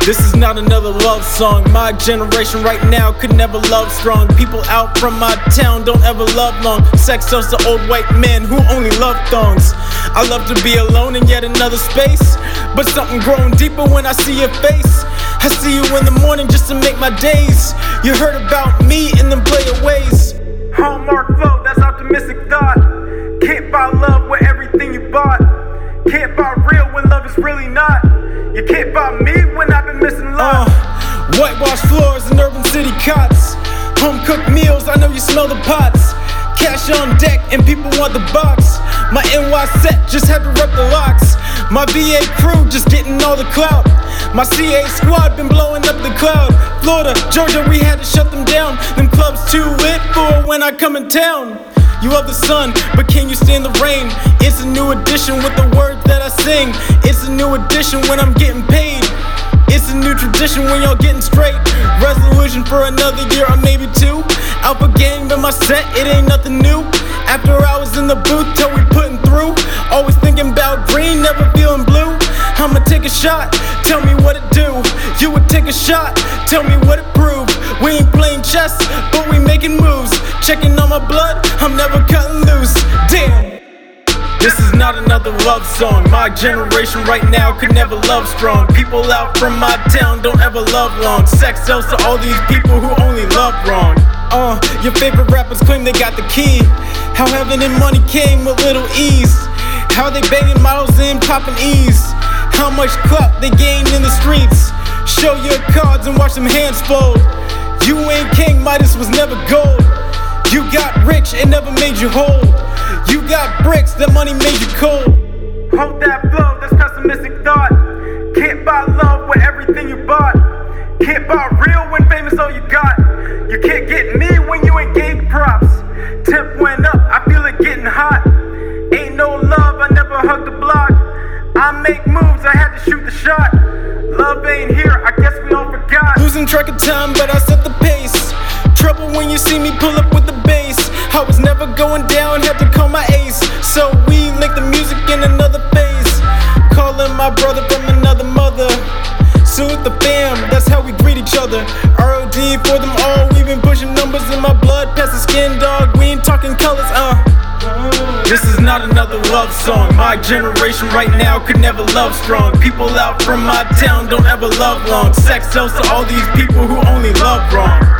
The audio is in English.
This is not another love song. My generation right now could never love strong. People out from my town don't ever love long. Sex sells to old white men who only love thongs. I love to be alone in yet another space, but something growing deeper when I see your face. I see you in the morning just to make my days. You heard about me in them player ways. Hallmark flow, that's optimistic thought. Can't buy love with everything you bought. Can't buy real when love is really not. You can't buy me when I've been missing love. Whitewashed floors and urban city cots. Home cooked meals, I know you smell the pots. Cash on deck and people want the box. My NY set just had to rep the locks. My VA crew just getting all the clout. My CA squad been blowing up the cloud. Florida, Georgia, we had to shut them down. Them clubs too lit for when I come in town. You love the sun, but can you stand the rain? It's a new edition with the words that I sing. It's a new edition when I'm getting paid. It's a new tradition when y'all getting straight. Resolution for another year or maybe two. Alpha gang been my set, it ain't nothing new. After hours in the booth till we putting through. Always thinking about green, never feeling blue. I'ma take a shot, tell me what it do. You would take a shot, tell me what it prove. We ain't playing chess, but we making moves. Checking on my blood, I'm never cutting loose. Damn. This is not another love song. My generation right now could never love strong. People out from my town don't ever love long. Sex sells to all these people who only love wrong. Your favorite rappers claim they got the key. How heaven and money came with little ease. How they banging models and popping E's. How much clout they gained in the streets. Show your cards and watch them hands fold. You ain't king, Midas was never gold. You got rich, it never made you whole. You got bricks, that money made you cold. Hold that flow, that's pessimistic thought. Can't buy love with everything you bought. Can't buy real when fame is all you got. You can't get me when you ain't gave props. Temp went up, I feel it getting hot. Ain't no love, I never hugged the block. I make moves, I had to shoot the shot. Love ain't here, I guess we all forgot. Losing track of time, but I set the pace. Trouble when you see me pull up with the bass. I was never going down, had to call my ace. So we make the music in another phase. Calling my brother from another mother. Salute the fam, that's how we greet each other. ROD for them all, we've been pushing numbers in my blood. Past the skin, dog, we ain't talking colors, This is not another love song. My generation right now could never love strong. People out from my town don't ever love long. Sex sells to all these people who only love wrong.